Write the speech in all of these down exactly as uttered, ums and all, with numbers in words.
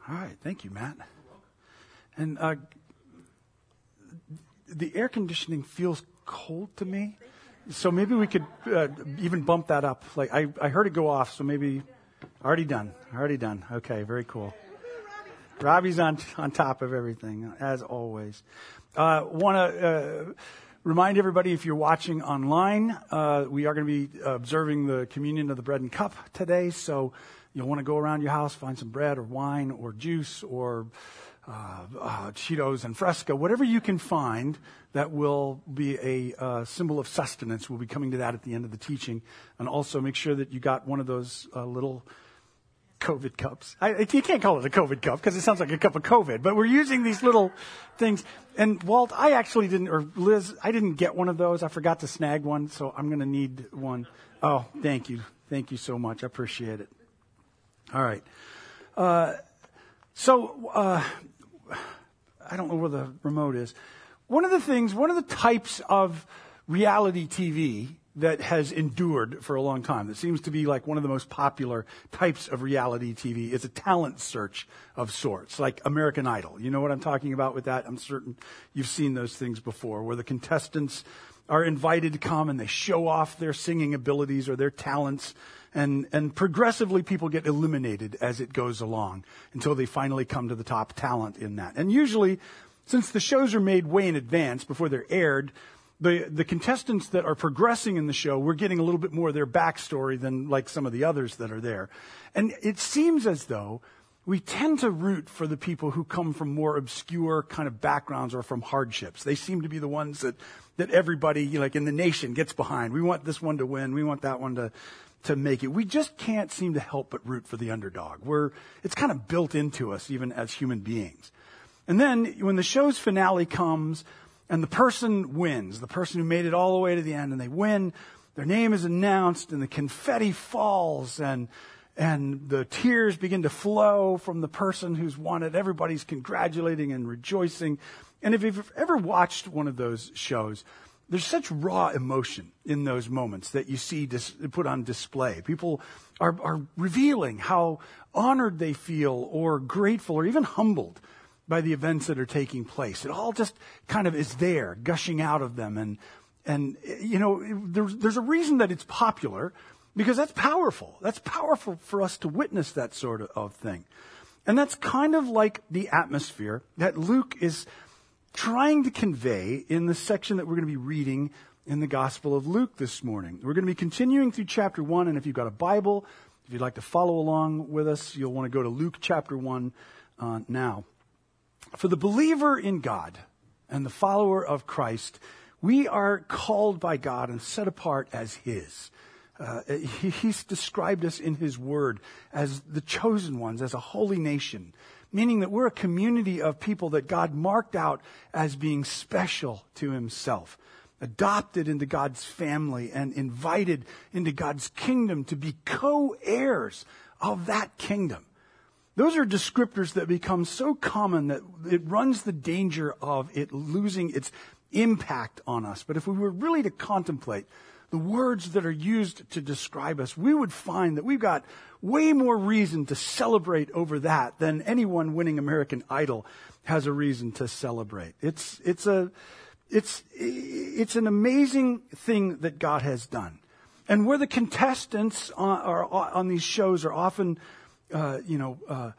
All right. Thank you, Matt. And uh, the air conditioning feels cold to me, so maybe we could uh, even bump that up. Like I, I heard it go off, so maybe already done. Already done. Okay, very cool. Robbie's on on top of everything, as always. Uh, Want to uh, remind everybody, if you're watching online, uh, we are going to be observing the communion of the bread and cup today. So you'll want to go around your house, find some bread or wine or juice or uh, uh, Cheetos and Fresca, whatever you can find that will be a uh, symbol of sustenance. We'll be coming to that at the end of the teaching. And also make sure that you got one of those uh, little COVID cups. I, you can't call it a COVID cup because it sounds like a cup of COVID, but we're using these little things. And Walt, I actually didn't, or Liz, I didn't get one of those. I forgot to snag one, so I'm going to need one. Oh, thank you. Thank you so much. I appreciate it. All right. Uh, so, uh, I don't know where the remote is. One of the things, one of the types of reality T V that has endured for a long time, that seems to be like one of the most popular types of reality T V, is a talent search of sorts, like American Idol. You know what I'm talking about with that? I'm certain you've seen those things before, where the contestants are invited to come and they show off their singing abilities or their talents, and, and progressively people get eliminated as it goes along until they finally come to the top talent in that. And usually, since the shows are made way in advance before they're aired, The the contestants that are progressing in the show, we're getting a little bit more of their backstory than like some of the others that are there. And it seems as though we tend to root for the people who come from more obscure kind of backgrounds or from hardships. They seem to be the ones that, that everybody, like in the nation, gets behind. We want this one to win. We want that one to, to make it. We just can't seem to help but root for the underdog. We're, it's kind of built into us, even as human beings. And then when the show's finale comes, and the person wins, the person who made it all the way to the end, and they win, their name is announced, and the confetti falls, and and the tears begin to flow from the person who's won it. Everybody's congratulating and rejoicing. And if you've ever watched one of those shows, there's such raw emotion in those moments that you see dis- put on display. People are, are revealing how honored they feel, or grateful, or even humbled by the events that are taking place. It all just kind of is there, gushing out of them. And, and you know, there's, there's a reason that it's popular, because that's powerful. That's powerful for us to witness that sort of, of thing. And that's kind of like the atmosphere that Luke is trying to convey in the section that we're going to be reading in the Gospel of Luke this morning. We're going to be continuing through chapter one, and if you've got a Bible, if you'd like to follow along with us, you'll want to go to Luke chapter one uh, now. For the believer in God and the follower of Christ, we are called by God and set apart as His. Uh, he, he's described us in His Word as the chosen ones, as a holy nation, meaning that we're a community of people that God marked out as being special to Himself, adopted into God's family and invited into God's kingdom to be co-heirs of that kingdom. Those are descriptors that become so common that it runs the danger of it losing its impact on us. But if we were really to contemplate the words that are used to describe us, we would find that we've got way more reason to celebrate over that than anyone winning American Idol has a reason to celebrate. It's, it's a, it's, it's an amazing thing that God has done. And where the contestants on, are, on these shows are often Uh, you know, uh,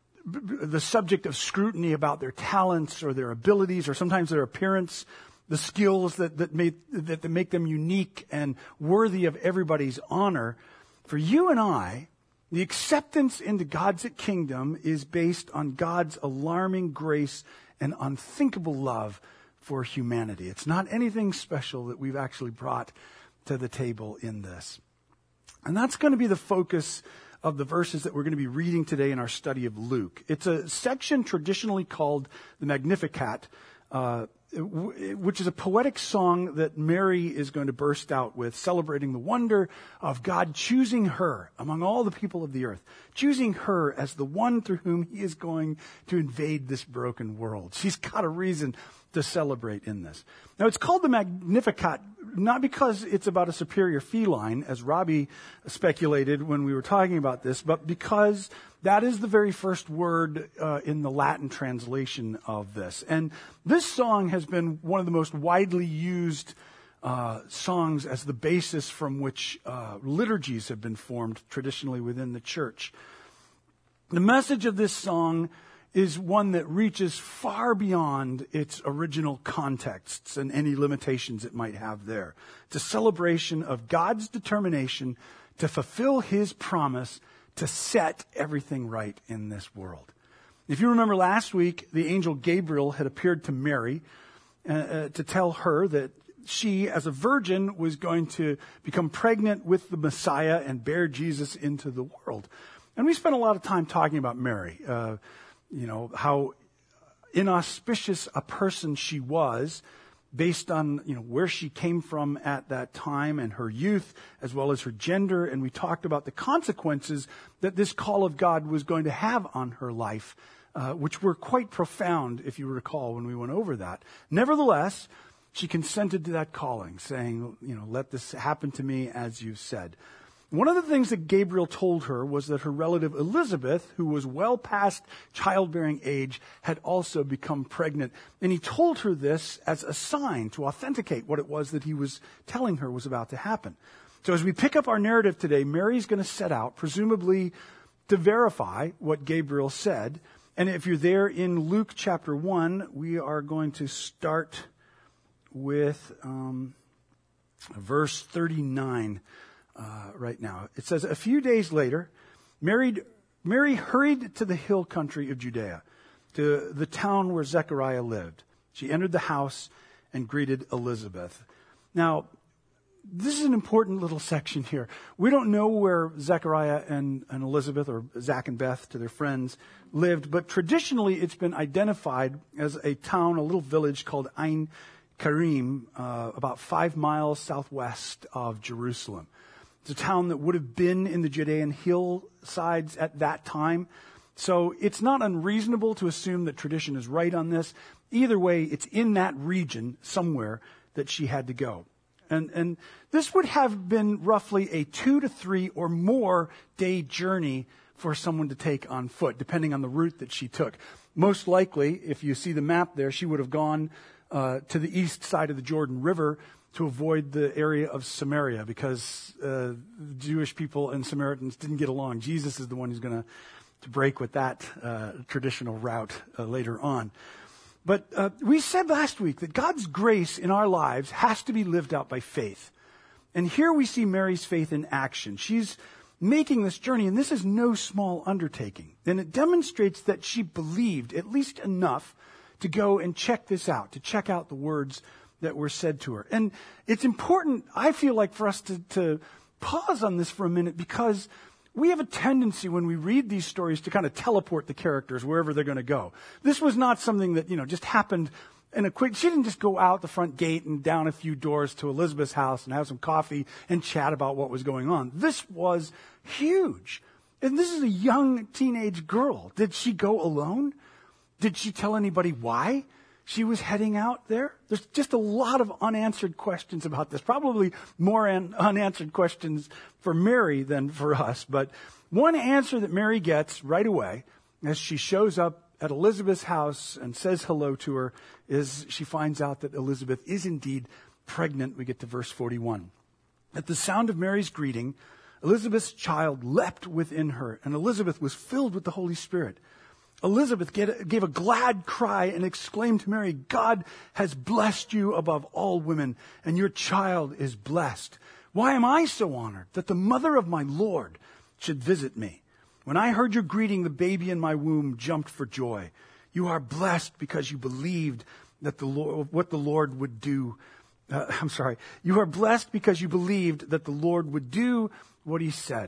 the subject of scrutiny about their talents or their abilities, or sometimes their appearance, the skills that that make that, that make them unique and worthy of everybody's honor. For you and I, the acceptance into God's kingdom is based on God's alarming grace and unthinkable love for humanity. It's not anything special that we've actually brought to the table in this. And that's going to be the focus of the verses that we're going to be reading today in our study of Luke. It's a section traditionally called the Magnificat, uh, which is a poetic song that Mary is going to burst out with, celebrating the wonder of God choosing her among all the people of the earth, choosing her as the one through whom He is going to invade this broken world. She's got a reason to celebrate in this. Now, it's called the Magnificat, not because it's about a superior feline, as Robbie speculated when we were talking about this, but because that is the very first word uh, in the Latin translation of this. And this song has been one of the most widely used uh, songs as the basis from which uh, liturgies have been formed traditionally within the church. The message of this song is one that reaches far beyond its original contexts and any limitations it might have there. It's a celebration of God's determination to fulfill his promise to set everything right in this world. If you remember last week, the angel Gabriel had appeared to Mary uh, uh, to tell her that she, as a virgin, was going to become pregnant with the Messiah and bear Jesus into the world. And we spent a lot of time talking about Mary, uh, you know, how inauspicious a person she was based on, you know, where she came from at that time and her youth as well as her gender. And we talked about the consequences that this call of God was going to have on her life, uh, which were quite profound, if you recall, when we went over that. Nevertheless, she consented to that calling, saying, you know, let this happen to me as you said. One of the things that Gabriel told her was that her relative Elizabeth, who was well past childbearing age, had also become pregnant. And he told her this as a sign to authenticate what it was that he was telling her was about to happen. So as we pick up our narrative today, Mary's going to set out, presumably to verify what Gabriel said. And if you're there in Luke chapter one, we are going to start with um, verse thirty-nine. Uh, right now. It says, a few days later, Mary, Mary hurried to the hill country of Judea, to the town where Zechariah lived. She entered the house and greeted Elizabeth. Now, this is an important little section here. We don't know where Zechariah and, and Elizabeth, or Zach and Beth to their friends, lived, but traditionally it's been identified as a town, a little village called Ein Karim, uh, about five miles southwest of Jerusalem. It's a town that would have been in the Judean hillsides at that time. So it's not unreasonable to assume that tradition is right on this. Either way, it's in that region somewhere that she had to go. And, and this would have been roughly a two to three or more day journey for someone to take on foot, depending on the route that she took. Most likely, if you see the map there, she would have gone uh, to the east side of the Jordan River to avoid the area of Samaria, because uh, Jewish people and Samaritans didn't get along. Jesus is the one who's going to to break with that uh, traditional route uh, later on. But uh, we said last week that God's grace in our lives has to be lived out by faith. And here we see Mary's faith in action. She's making this journey, and this is no small undertaking. And it demonstrates that she believed at least enough to go and check this out, to check out the words that were said to her. And it's important, I feel like, for us to, to pause on this for a minute, because we have a tendency when we read these stories to kind of teleport the characters wherever they're going to go. This was not something that, you know, just happened in a quick, she didn't just go out the front gate and down a few doors to Elizabeth's house and have some coffee and chat about what was going on. This was huge. And this is a young teenage girl. Did she go alone? Did she tell anybody why she was heading out there? There's just a lot of unanswered questions about this. Probably more an, unanswered questions for Mary than for us. But one answer that Mary gets right away as she shows up at Elizabeth's house and says hello to her is she finds out that Elizabeth is indeed pregnant. We get to verse forty-one. At the sound of Mary's greeting, Elizabeth's child leapt within her, and Elizabeth was filled with the Holy Spirit. Elizabeth gave a glad cry and exclaimed to Mary, God has blessed you above all women, and your child is blessed. Why am I so honored that the mother of my Lord should visit me? When I heard your greeting, the baby in my womb jumped for joy. You are blessed because you believed that the Lord, what the Lord would do. Uh, I'm sorry. You are blessed because you believed that the Lord would do what he said.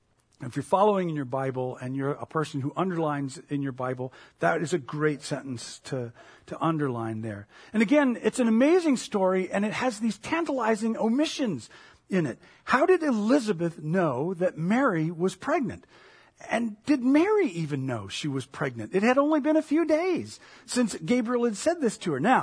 If you're following in your Bible and you're a person who underlines in your Bible, that is a great sentence to, to underline there. And again, it's an amazing story, and it has these tantalizing omissions in it. How did Elizabeth know that Mary was pregnant? And did Mary even know she was pregnant? It had only been a few days since Gabriel had said this to her. Now,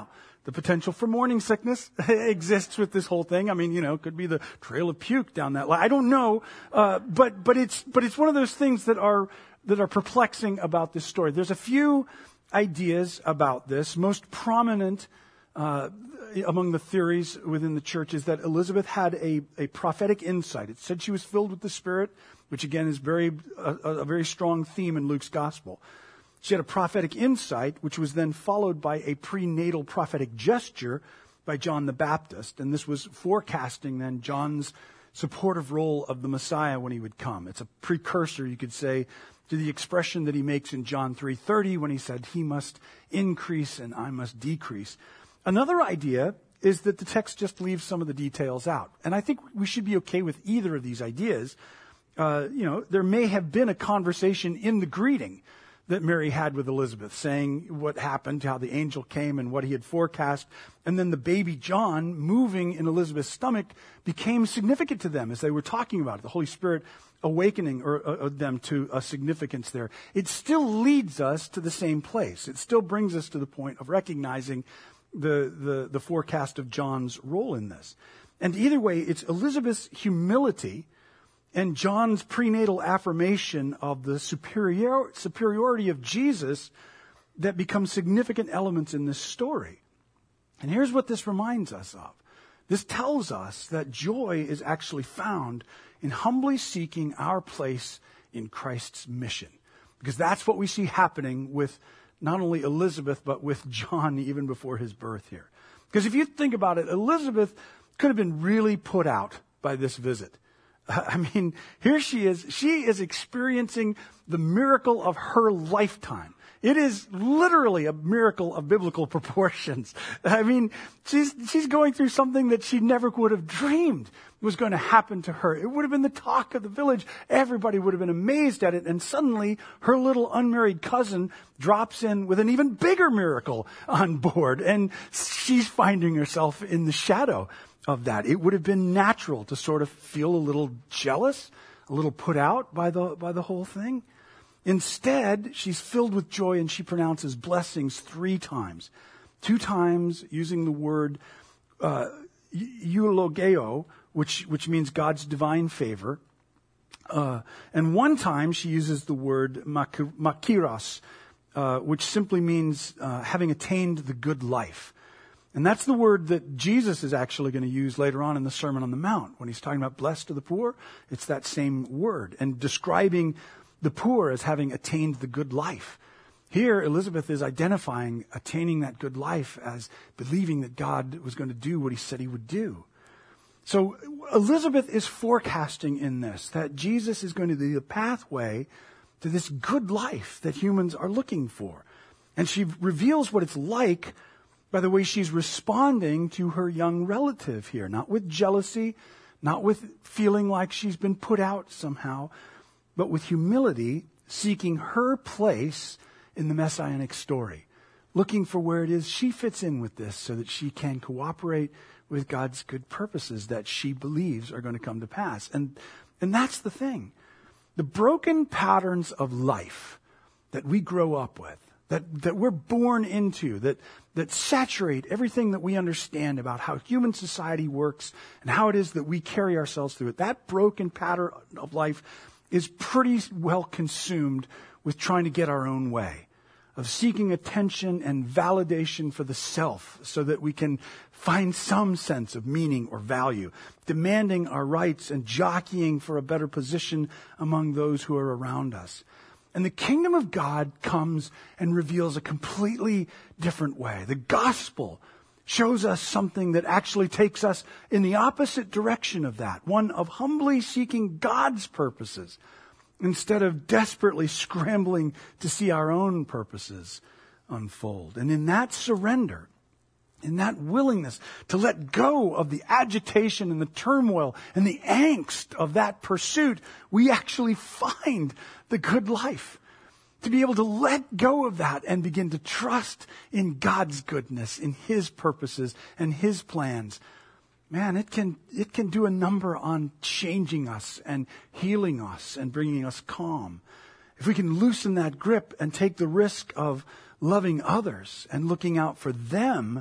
The potential for morning sickness exists with this whole thing. I mean, you know, it could be the trail of puke down that line. I don't know, uh, but but it's but it's one of those things that are that are perplexing about this story. There's a few ideas about this. Most prominent uh, among the theories within the church is that Elizabeth had a, a prophetic insight. It said she was filled with the Spirit, which again is very a, a very strong theme in Luke's gospel. She had a prophetic insight, which was then followed by a prenatal prophetic gesture by John the Baptist. And this was forecasting then John's supportive role of the Messiah when he would come. It's a precursor, you could say, to the expression that he makes in John three thirty when he said, he must increase and I must decrease. Another idea is that the text just leaves some of the details out. And I think we should be okay with either of these ideas. Uh, you know, there may have been a conversation in the greeting that Mary had with Elizabeth, saying what happened, how the angel came and what he had forecast. And then the baby John moving in Elizabeth's stomach became significant to them as they were talking about it. The Holy Spirit awakening or, uh, them to a significance there. It still leads us to the same place. It still brings us to the point of recognizing the, the, the forecast of John's role in this. And either way, it's Elizabeth's humility and John's prenatal affirmation of the superior, superiority of Jesus that become significant elements in this story. And here's what this reminds us of. This tells us that joy is actually found in humbly seeking our place in Christ's mission. Because that's what we see happening with not only Elizabeth, but with John even before his birth here. Because if you think about it, Elizabeth could have been really put out by this visit. I mean, here she is. She is experiencing the miracle of her lifetime. It is literally a miracle of biblical proportions. I mean, she's she's going through something that she never would have dreamed was going to happen to her. It would have been the talk of the village. Everybody would have been amazed at it. And suddenly, her little unmarried cousin drops in with an even bigger miracle on board. And she's finding herself in the shadow of that. It would have been natural to sort of feel a little jealous, a little put out by the by the whole thing. Instead, she's filled with joy and she pronounces blessings three times. Two times using the word uh, eulogeo, which which means God's divine favor. Uh, and one time she uses the word makiros, uh, which simply means uh, having attained the good life. And that's the word that Jesus is actually going to use later on in the Sermon on the Mount. When he's talking about blessed are the poor, it's that same word. And describing the poor as having attained the good life. Here, Elizabeth is identifying attaining that good life as believing that God was going to do what he said he would do. So Elizabeth is forecasting in this that Jesus is going to be the pathway to this good life that humans are looking for. And she reveals what it's like by the way she's responding to her young relative here. Not with jealousy, not with feeling like she's been put out somehow, but with humility, seeking her place in the messianic story. Looking for where it is she fits in with this so that she can cooperate with God's good purposes that she believes are going to come to pass. And, and that's the thing. The broken patterns of life that we grow up with, that, that we're born into, that, that saturate everything that we understand about how human society works and how it is that we carry ourselves through it. That broken pattern of life is pretty well consumed with trying to get our own way, of seeking attention and validation for the self so that we can find some sense of meaning or value, demanding our rights and jockeying for a better position among those who are around us. And the kingdom of God comes and reveals a completely different way. The gospel shows us something that actually takes us in the opposite direction of that, one of humbly seeking God's purposes instead of desperately scrambling to see our own purposes unfold. And in that surrender, in that willingness to let go of the agitation and the turmoil and the angst of that pursuit, we actually find the good life. To be able to let go of that and begin to trust in God's goodness, in his purposes and his plans. Man, it can it can do a number on changing us and healing us and bringing us calm. If we can loosen that grip and take the risk of loving others and looking out for them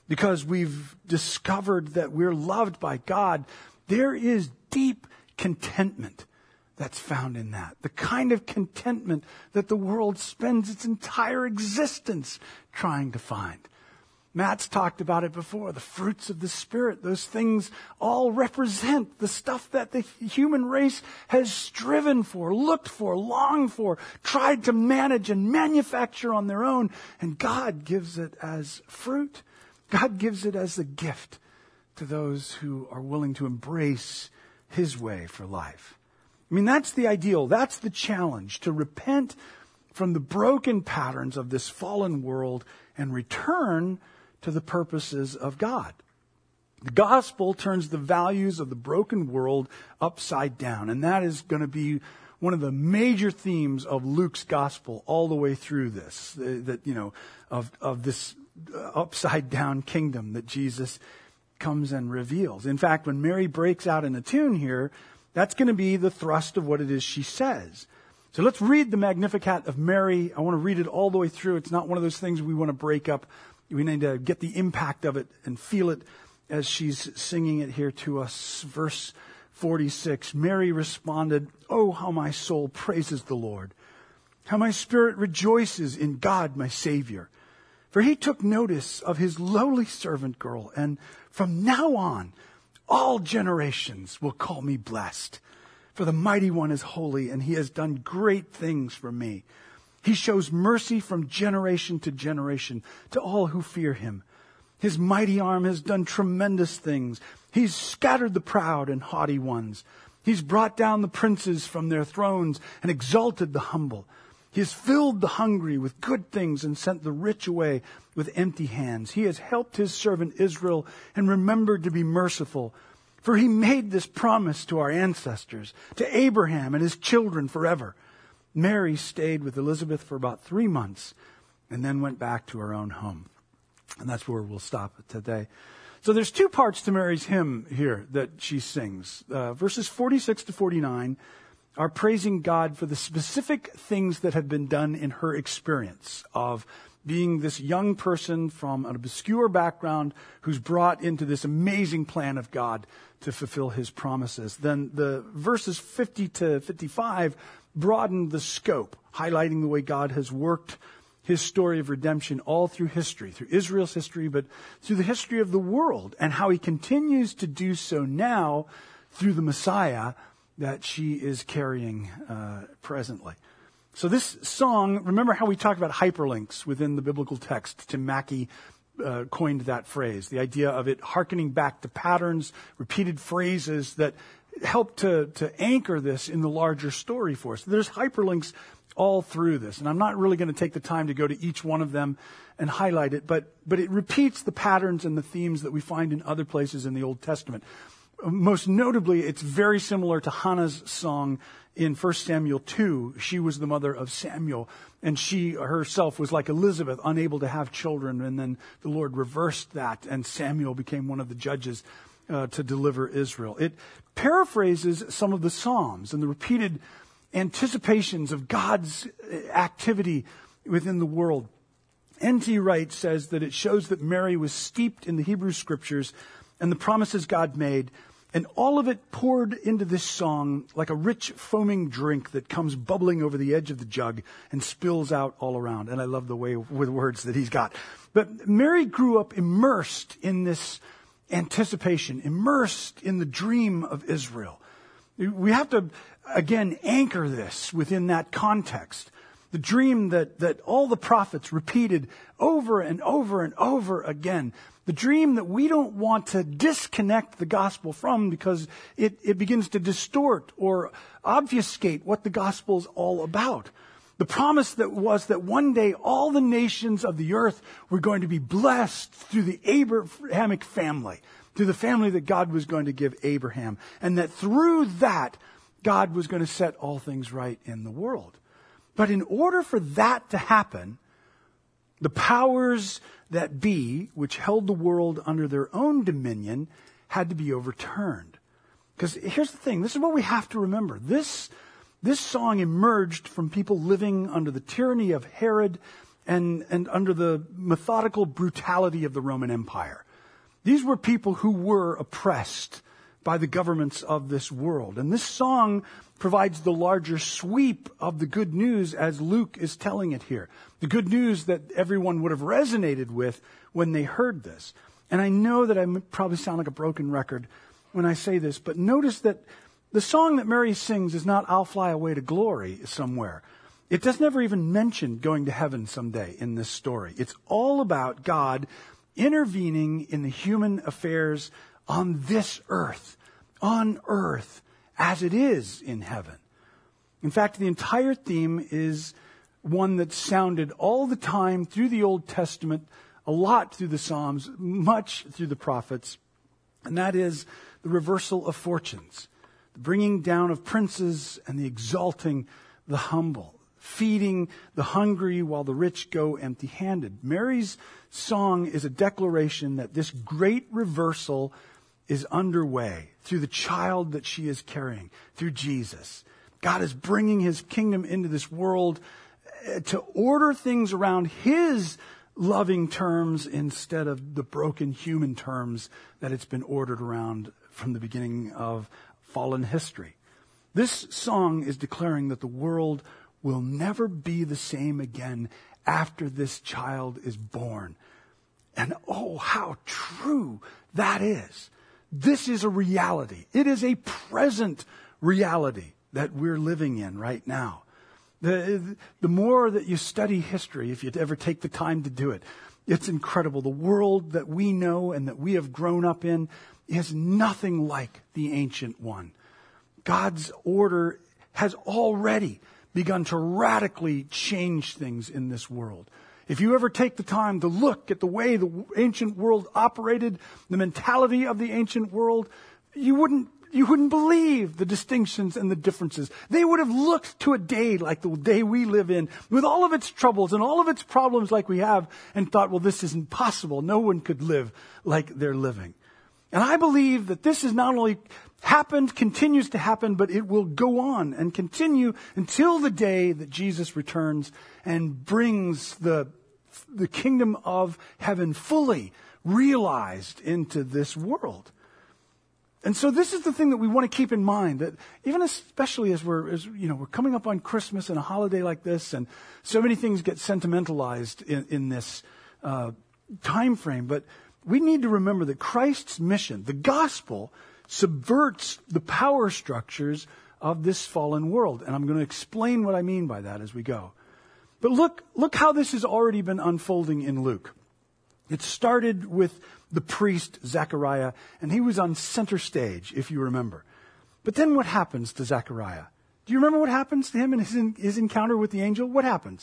because we've discovered that we're loved by God, there is deep contentment that's found in that. The kind of contentment that the world spends its entire existence trying to find. Matt's talked about it before, the fruits of the Spirit. Those things all represent the stuff that the human race has striven for, looked for, longed for, tried to manage and manufacture on their own. And God gives it as fruit. God gives it as a gift to those who are willing to embrace His way for life. I mean, that's the ideal. That's the challenge, to repent from the broken patterns of this fallen world and return to the purposes of God. The gospel turns the values of the broken world upside down. And that is going to be one of the major themes of Luke's gospel all the way through this, that, you know, of, of this upside down kingdom that Jesus comes and reveals. In fact, when Mary breaks out in a tune here, that's going to be the thrust of what it is she says. So let's read the Magnificat of Mary. I want to read it all the way through. It's not one of those things we want to break up. We need to get the impact of it and feel it as she's singing it here to us. Verse forty-six, Mary responded, "Oh, how my soul praises the Lord, how my spirit rejoices in God my Savior. For He took notice of His lowly servant girl, and from now on all generations will call me blessed. For the Mighty One is holy, and He has done great things for me. He shows mercy from generation to generation to all who fear Him. His mighty arm has done tremendous things. He's scattered the proud and haughty ones. He's brought down the princes from their thrones and exalted the humble. He has filled the hungry with good things and sent the rich away with empty hands. He has helped His servant Israel and remembered to be merciful. For He made this promise to our ancestors, to Abraham and his children forever." Mary stayed with Elizabeth for about three months and then went back to her own home. And that's where we'll stop today. So there's two parts to Mary's hymn here that she sings. Uh, verses forty-six to forty-nine are praising God for the specific things that have been done in her experience of being this young person from an obscure background who's brought into this amazing plan of God to fulfill His promises. Then the verses fifty to fifty-five broaden the scope, highlighting the way God has worked His story of redemption all through history, through Israel's history, but through the history of the world, and how He continues to do so now through the Messiah that she is carrying uh, presently. So this song, remember how we talked about hyperlinks within the biblical text? Tim Mackey uh, coined that phrase, the idea of it hearkening back to patterns, repeated phrases that help to, to anchor this in the larger story for us. There's hyperlinks all through this, and I'm not really going to take the time to go to each one of them and highlight it, but, but it repeats the patterns and the themes that we find in other places in the Old Testament. Most notably, it's very similar to Hannah's song in First Samuel two. She was the mother of Samuel, and she herself was like Elizabeth, unable to have children, and then the Lord reversed that, and Samuel became one of the judges uh, to deliver Israel. It paraphrases some of the Psalms and the repeated anticipations of God's activity within the world. N T Wright says that it shows that Mary was steeped in the Hebrew Scriptures and the promises God made, and all of it poured into this song like a rich foaming drink that comes bubbling over the edge of the jug and spills out all around. And I love the way with words that he's got. But Mary grew up immersed in this anticipation, immersed in the dream of Israel. We have to, again, anchor this within that context. The dream that, that all the prophets repeated over and over and over again. The dream that we don't want to disconnect the gospel from because it, it begins to distort or obfuscate what the gospel is all about. The promise that was that one day all the nations of the earth were going to be blessed through the Abrahamic family, through the family that God was going to give Abraham, and that through that, God was going to set all things right in the world. But in order for that to happen, the powers that be, which held the world under their own dominion, had to be overturned. Because here's the thing, this is what we have to remember. This, this song emerged from people living under the tyranny of Herod and, and under the methodical brutality of the Roman Empire. These were people who were oppressed by the governments of this world. And this song provides the larger sweep of the good news as Luke is telling it here. The good news that everyone would have resonated with when they heard this. And I know that I probably sound like a broken record when I say this, but notice that the song that Mary sings is not "I'll fly away to glory" somewhere. It does never even mention going to heaven someday in this story. It's all about God intervening in the human affairs on this earth, on earth, as it is in heaven. In fact, the entire theme is one that's sounded all the time through the Old Testament, a lot through the Psalms, much through the prophets, and that is the reversal of fortunes, the bringing down of princes and the exalting the humble, feeding the hungry while the rich go empty-handed. Mary's song is a declaration that this great reversal is underway through the child that she is carrying, through Jesus. God is bringing his kingdom into this world to order things around his loving terms instead of the broken human terms that it's been ordered around from the beginning of fallen history. This song is declaring that the world will never be the same again after this child is born. And oh, how true that is. This is a reality. It is a present reality that we're living in right now. The, the more that you study history, if you'd ever take the time to do it, it's incredible. The world that we know and that we have grown up in is nothing like the ancient one. God's order has already begun to radically change things in this world. If you ever take the time to look at the way the ancient world operated, the mentality of the ancient world, you wouldn't you wouldn't believe the distinctions and the differences. They would have looked to a day like the day we live in, with all of its troubles and all of its problems like we have, and thought, well, this isn't possible. No one could live like they're living. And I believe that this has not only happened, continues to happen, but it will go on and continue until the day that Jesus returns and brings the, the kingdom of heaven fully realized into this world. And so this is the thing that we want to keep in mind, that even especially as we're, as, you know, we're coming up on Christmas and a holiday like this, and so many things get sentimentalized in, in this uh, time frame, but we need to remember that Christ's mission, the gospel, subverts the power structures of this fallen world. And I'm going to explain what I mean by that as we go. But look, look how this has already been unfolding in Luke. It started with the priest, Zechariah, and he was on center stage, if you remember. But then what happens to Zechariah? Do you remember what happens to him in his, in, his encounter with the angel? What happens?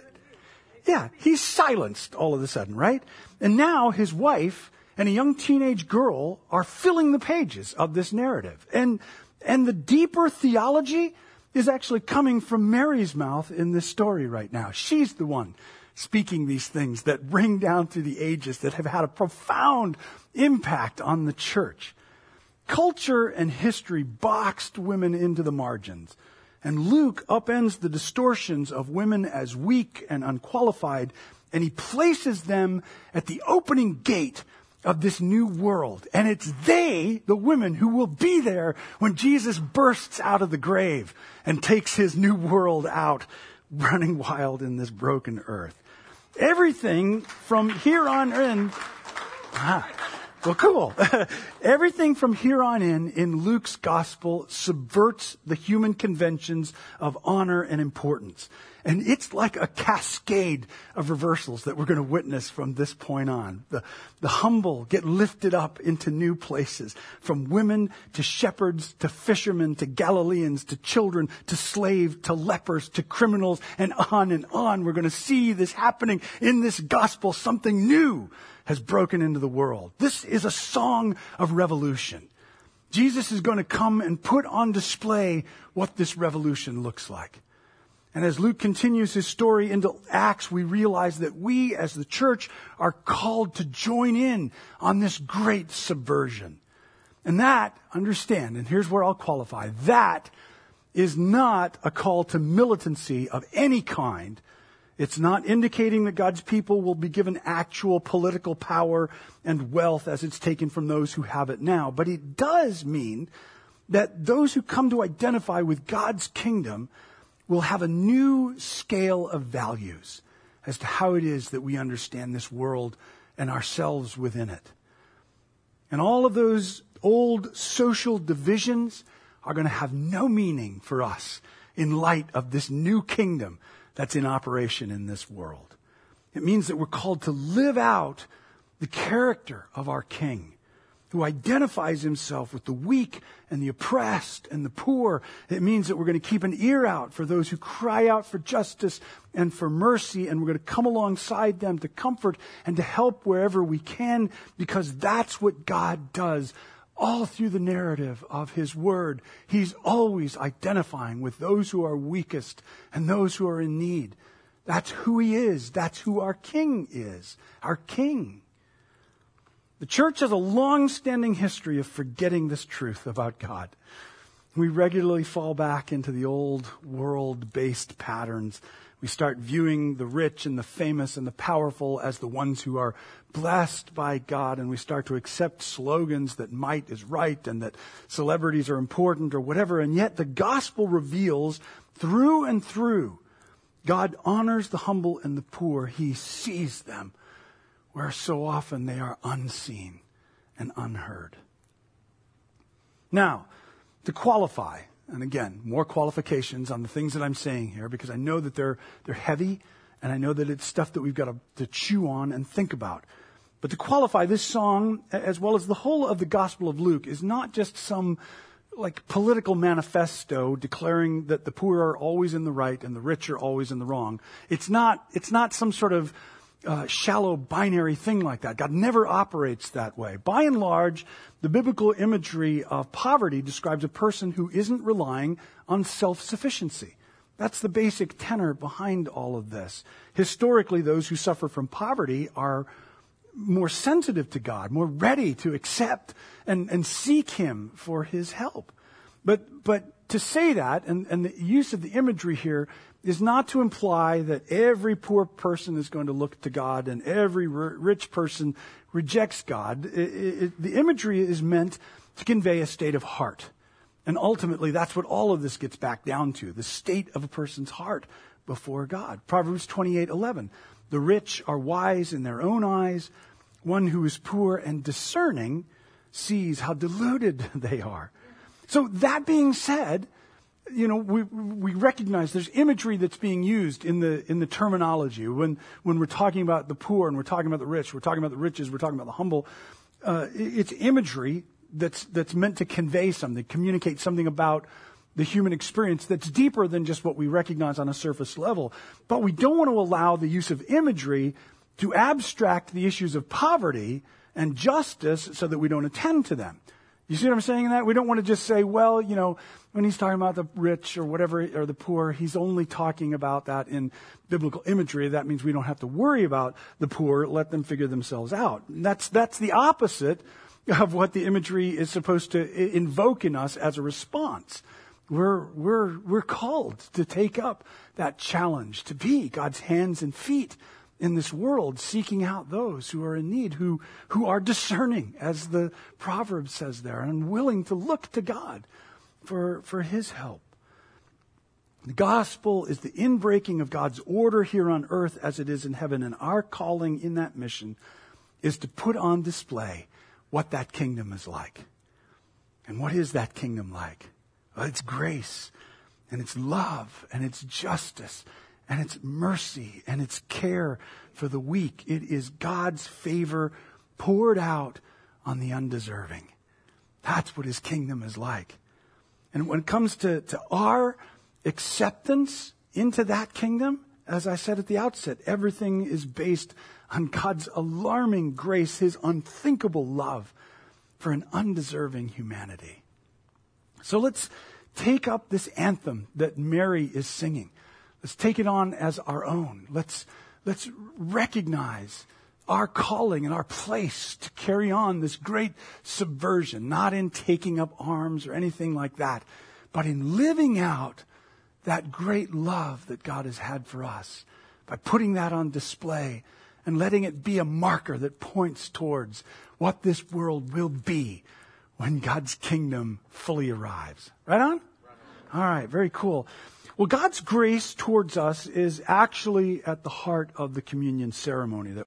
Yeah, he's silenced all of a sudden, right? And now his wife and a young teenage girl are filling the pages of this narrative. And, and the deeper theology is actually coming from Mary's mouth in this story right now. She's the one speaking these things that ring down through the ages, that have had a profound impact on the church. Culture and history boxed women into the margins. And Luke upends the distortions of women as weak and unqualified, and he places them at the opening gate of this new world. And it's they, the women, who will be there when Jesus bursts out of the grave and takes his new world out, running wild in this broken earth. Everything from here on in, ah, well, cool. Everything from here on in, in Luke's gospel, subverts the human conventions of honor and importance. And it's like a cascade of reversals that we're going to witness from this point on. The, the humble get lifted up into new places, from women to shepherds to fishermen to Galileans to children to slaves to lepers to criminals, and on and on. We're going to see this happening in this gospel. Something new has broken into the world. This is a song of revolution. Jesus is going to come and put on display what this revolution looks like. And as Luke continues his story into Acts, we realize that we as the church are called to join in on this great subversion. And that, understand, and here's where I'll qualify, that is not a call to militancy of any kind. It's not indicating that God's people will be given actual political power and wealth as it's taken from those who have it now. But it does mean that those who come to identify with God's kingdom will have a new scale of values as to how it is that we understand this world and ourselves within it. And all of those old social divisions are going to have no meaning for us in light of this new kingdom that's in operation in this world. It means that we're called to live out the character of our King, who identifies himself with the weak and the oppressed and the poor. It means that we're going to keep an ear out for those who cry out for justice and for mercy, and we're going to come alongside them to comfort and to help wherever we can, because that's what God does all through the narrative of his word. He's always identifying with those who are weakest and those who are in need. That's who he is. That's who our King is, our King. The church has a long-standing history of forgetting this truth about God. We regularly fall back into the old world-based patterns. We start viewing the rich and the famous and the powerful as the ones who are blessed by God, and we start to accept slogans that might is right and that celebrities are important or whatever. And yet the gospel reveals through and through, God honors the humble and the poor. He sees them, where so often they are unseen and unheard. Now, to qualify, and again, more qualifications on the things that I'm saying here, because I know that they're they're heavy, and I know that it's stuff that we've got to, to chew on and think about. But to qualify, this song, as well as the whole of the Gospel of Luke, is not just some like political manifesto declaring that the poor are always in the right and the rich are always in the wrong. It's not, it's not some sort of uh, shallow binary thing like that. God never operates that way. By and large, the biblical imagery of poverty describes a person who isn't relying on self-sufficiency. That's the basic tenor behind all of this. Historically, those who suffer from poverty are more sensitive to God, more ready to accept and, and seek him for his help. But but to say that, and, and the use of the imagery here, is not to imply that every poor person is going to look to God and every r- rich person rejects God. It, it, the imagery is meant to convey a state of heart. And ultimately, that's what all of this gets back down to, the state of a person's heart before God. Proverbs twenty-eight eleven. The rich are wise in their own eyes. One who is poor and discerning sees how deluded they are. So that being said, you know, we we recognize there's imagery that's being used in the in the terminology. When when we're talking about the poor and we're talking about the rich, we're talking about the riches, we're talking about the humble. Uh, it's imagery that's that's meant to convey something, communicate something about the human experience that's deeper than just what we recognize on a surface level. But we don't want to allow the use of imagery to abstract the issues of poverty and justice so that we don't attend to them. You see what I'm saying in that? We don't want to just say, well, you know, when he's talking about the rich or whatever, or the poor, he's only talking about that in biblical imagery. That means we don't have to worry about the poor. Let them figure themselves out. And that's, that's the opposite of what the imagery is supposed to invoke in us as a response. We're, we're, we're called to take up that challenge, to be God's hands and feet in this world, seeking out those who are in need, who, who are discerning, as the proverb says there, and willing to look to God for, for his help. The gospel is the inbreaking of God's order here on earth as it is in heaven, and our calling in that mission is to put on display what that kingdom is like. And what is that kingdom like? Well, it's grace, and it's love, and it's justice, and it's mercy, and it's care for the weak. It is God's favor poured out on the undeserving. That's what his kingdom is like. And when it comes to, to our acceptance into that kingdom, as I said at the outset, everything is based on God's alarming grace, his unthinkable love for an undeserving humanity. So let's take up this anthem that Mary is singing. Let's take it on as our own. Let's, let's recognize our calling and our place to carry on this great subversion, not in taking up arms or anything like that, but in living out that great love that God has had for us by putting that on display and letting it be a marker that points towards what this world will be when God's kingdom fully arrives. Right on? All right, very cool. Well, God's grace towards us is actually at the heart of the communion ceremony that